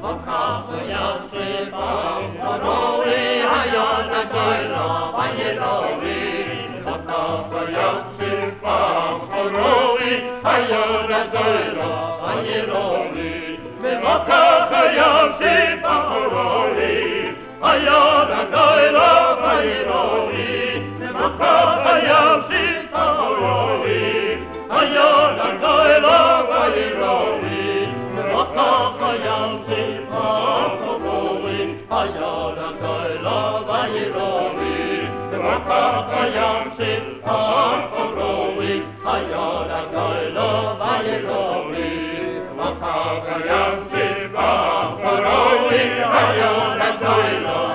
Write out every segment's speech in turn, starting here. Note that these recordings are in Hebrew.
וכך יפסיפם הרועי היד הגדולה וילורי וכך יפסיפם הרועי היד הגדולה וילורי וכך יפסיפם הרועי היד הגדולה וילורי וכך יפסיפם הרועי היד הגדולה וילורי וכך יפסיפם הרועי היד הגדולה וילורי וכך יפסיפם הרועי היד הגדולה וילורי וכך יפסיפם הרועי היד הגדולה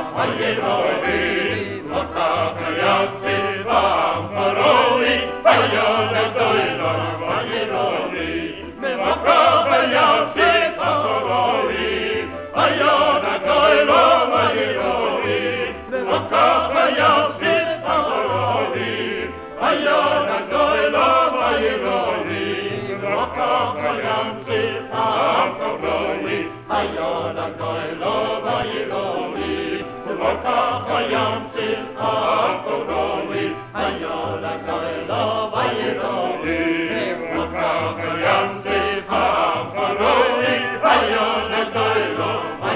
וילורי וכך יפסיפם הרועי היד הגדולה וילורי וכך יפסיפם הרועי היד הגדולה וילורי וכך יפסיפם הרועי היד הגדולה וילורי וכך יפסיפם הרועי היד הגדולה וילורי וכך יפסיפם הרועי היד הגדולה וילורי וכך יפסיפם הרועי היד הגדולה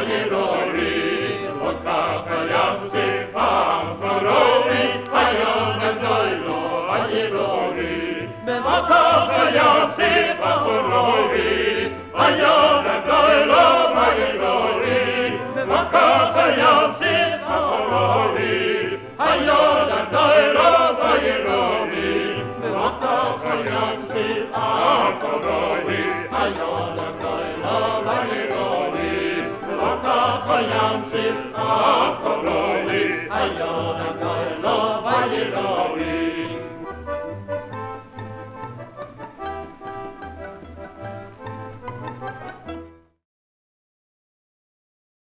וילורי וכך יפסיפם הרועי היד הגדולה וילורי וכך יפסיפם הרועי היד הגדולה וילורי וכך יפסיפם הרועי היד הגדולה וילורי וכך יפסיפם הרועי היד הגדולה וילורי וכך יפסיפם הרועי היד